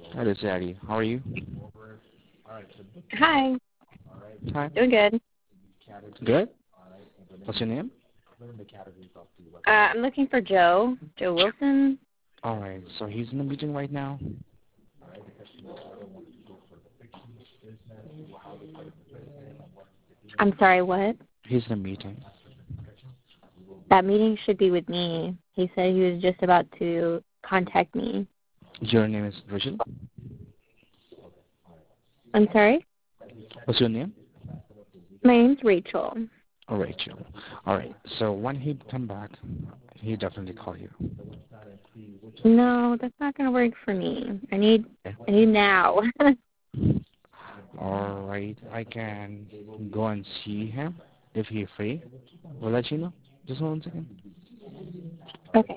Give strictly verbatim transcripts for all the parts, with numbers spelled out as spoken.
Hello, Zaddy. How are you? Hi. Hi. Doing good. Good. What's your name? Uh, I'm looking for Joe. Joe Wilson. All right. So he's in a meeting right now. I'm sorry, what? He's in a meeting. That meeting should be with me. He said he was just about to contact me. Your name is Rachel. I'm sorry? What's your name? My name's Rachel. Oh, Rachel. All right. So when he come back, he definitely call you. No, that's not going to work for me. I need Okay. I need now. All right. I can go and see him if he's free. We'll let you know. Just one second. Okay.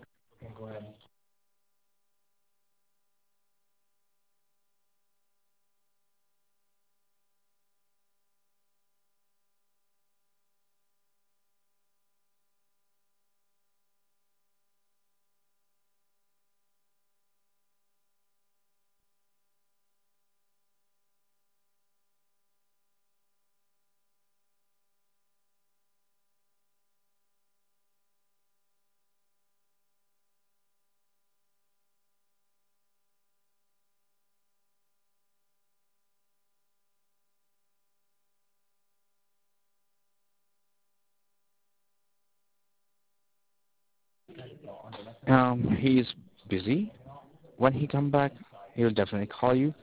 Um, he's busy. When he come back, he'll definitely call you.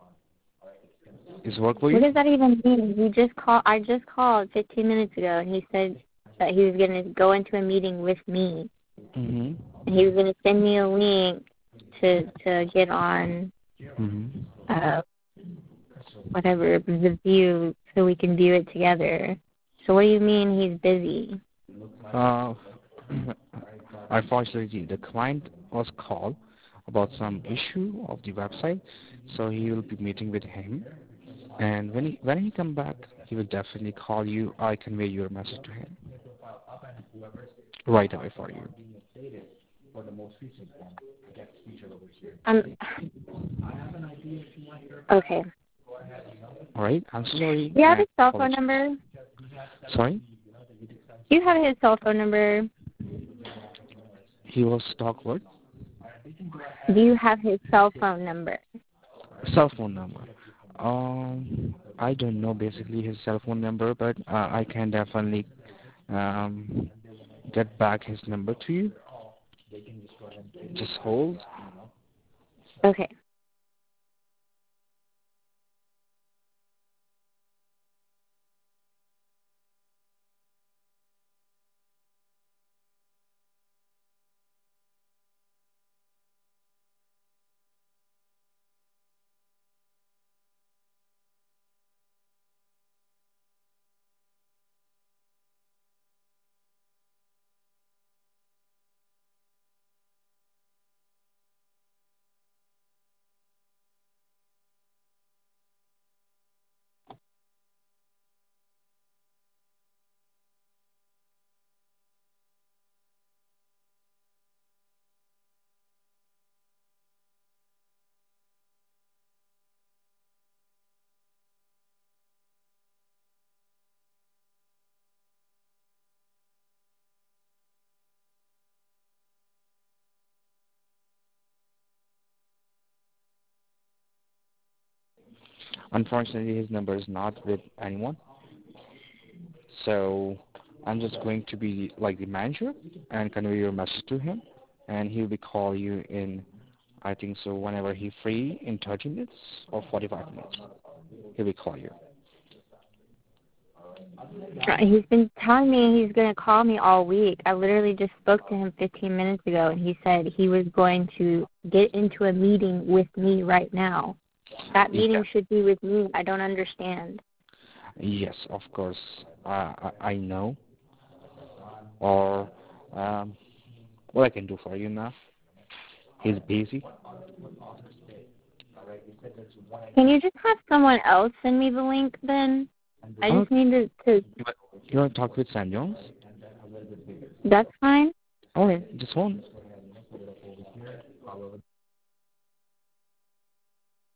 Is work for What you? does that even mean? He just called I just called fifteen minutes ago and he said that he was going to go into a meeting with me. Mhm. And he was going to send me a link to to get on Mhm. uh whatever the view so we can view it together. So what do you mean he's busy? Uh, unfortunately, the client was called about some issue of the website, so he will be meeting with him. And when he when he come back, he will definitely call you. I convey your message to him right away for you. Um okay. All right. I'm so sorry Do you have and his cell phone apologize. number? Sorry. Do you have his cell phone number? He was talk what? Do you have his cell phone number? Cell phone number. Um, I don't know basically his cell phone number, but uh, I can definitely um get back his number to you. Just hold. Okay. Unfortunately, his number is not with anyone. So I'm just going to be like the manager and convey your message to him, and he'll be call you in. I think so. Whenever he's free, in thirty minutes or forty-five minutes, he will call you. Uh, He's been telling me he's going to call me all week. I literally just spoke to him fifteen minutes ago, and he said he was going to get into a meeting with me right now. That Yeah. meeting should be with me. I don't understand. Yes, of course. Uh, I I know. Or um, what I can do for you now? He's busy. Can you just have someone else send me the link then? I Oh, just need to, to you want to talk with Sam Jones? that's fine. All right, just hold.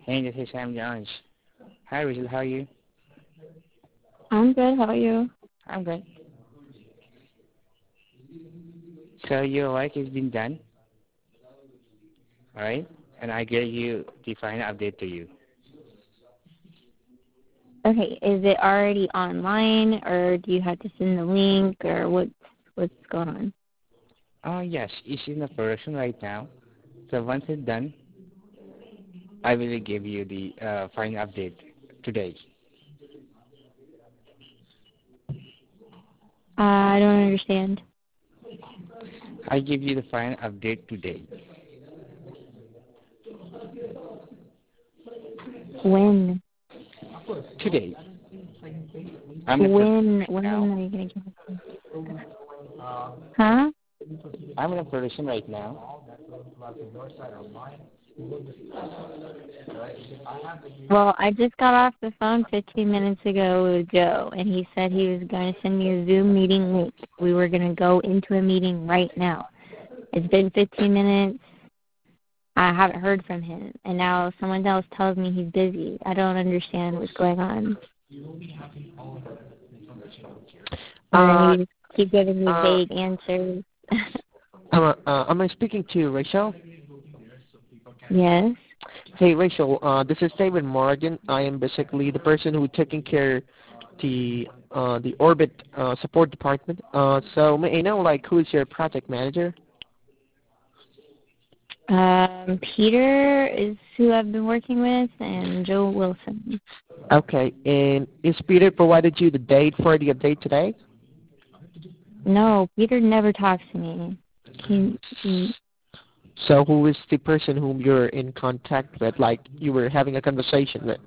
Hey, this is Sam Jones. Hi, Rachel. How are you? I'm good. How are you? I'm good. So your work has been done, all right? And I gave you the final update to you. Okay, is it already online, or do you have to send the link, or what's what's going on? Oh, yes, it's in the production right now. So once it's done, I will give you the uh, final update today. Uh, I don't understand. I give you the final update today. When? Today. I'm in the production When? right When now. are you gonna give it? Huh? I'm in the production right now. Well, I just got off the phone fifteen minutes ago with Joe, and he said he was going to send me a Zoom meeting link. We were going to go into a meeting right now. It's been fifteen minutes. I haven't heard from him, and now someone else tells me he's busy. I don't understand what's going on. And then Uh, you just keep giving me uh, vague answers. uh, uh, am I speaking to Rachel? Yes. Hey, Rachel. Uh, this is David Morgan. I am basically the person who taking care the uh the orbit uh, support department. Uh, so may I know like who is your project manager? Um, Peter is who I've been working with, and Joe Wilson. Okay, and is Peter provided you the date for the update today? No, Peter never talks to me. He, he So who is the person whom you're in contact with? Like you were having a conversation with?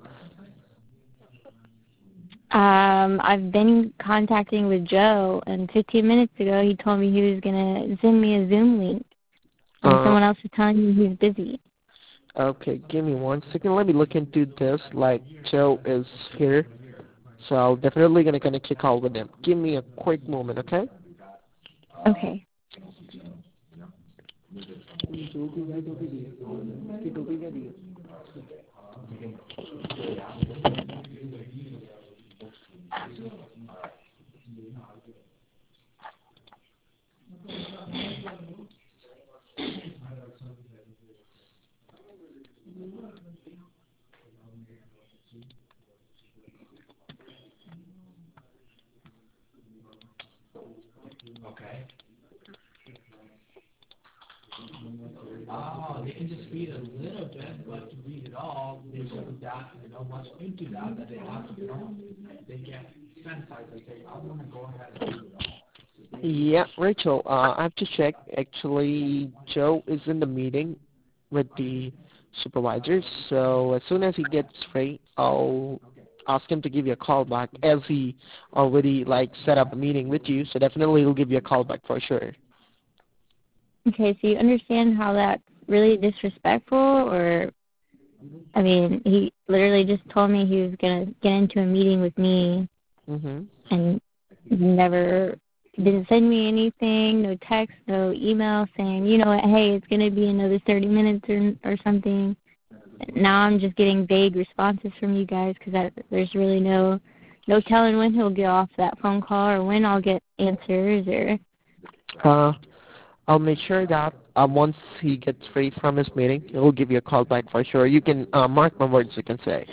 Um, I've been contacting with Joe, and fifteen minutes ago he told me he was gonna send me a Zoom link, and Uh, someone else is telling me he's busy. okay, give me one second. Let me look into this. Like Joe is here. So I'll definitely gonna connect your call with them. Give me a quick moment, okay? Okay. Yeah, Rachel, uh, I have to check. Actually, Joe is in the meeting with the supervisors, so as soon as he gets free, I'll ask him to give you a call back as he already like set up a meeting with you, so definitely he'll give you a call back for sure. Okay, so you understand how that's really disrespectful, or I mean, he literally just told me he was gonna get into a meeting with me, Mhm. and never didn't send me anything, no text, no email saying, you know what, hey, it's gonna be another thirty minutes or or something. Now I'm just getting vague responses from you guys because there's really no no telling when he'll get off that phone call or when I'll get answers or. Uh, I'll make sure that uh, once he gets free from his meeting, he'll give you a call back for sure. You can uh, mark my words, you can say.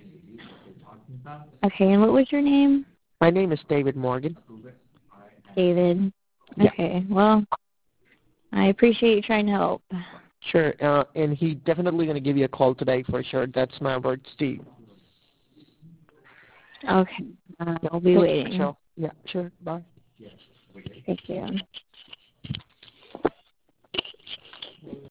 Okay, and what was your name? My name is David Morgan. David. Yeah. Okay, well, I appreciate you trying to help. Sure, uh, and he definitely going to give you a call today for sure. That's my word, Steve. Okay, uh, Yeah, I'll be thank you, waiting. Michelle. Yeah, sure. Bye. Thank you.